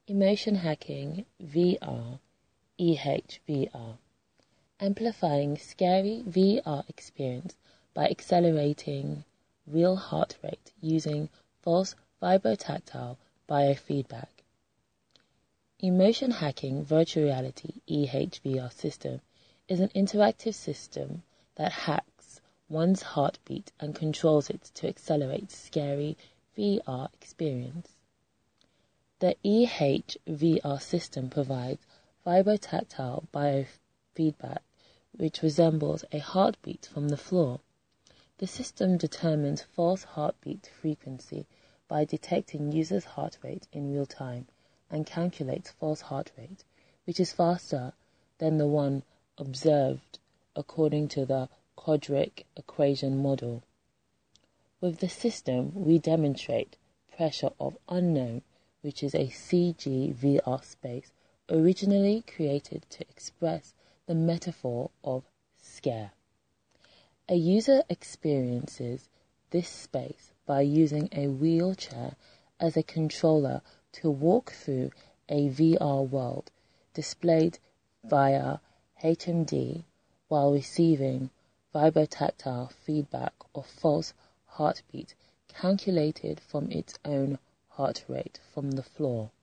Emotion Hacking VR, EHVR, amplifying scary VR experience by accelerating real heart rate using false vibrotactile biofeedback. Emotion Hacking Virtual Reality EHVR system is an interactive system that hacks one's heartbeat and controls it to accelerate scary VR experience. The EHVR system provides vibrotactile biofeedback which resembles a heartbeat from the floor. The system determines false heartbeat frequency by detecting users' heart rate in real time and calculates false heart rate, which is faster than the one observed according to the quadratic equation model. With the system, we demonstrate Pressure of Unknown, which is a CG VR space originally created to express the metaphor of scare. A user experiences this space by using a wheelchair as a controller to walk through a VR world displayed via HMD while receiving vibrotactile feedback or false heartbeat calculated from its own heart rate from the floor.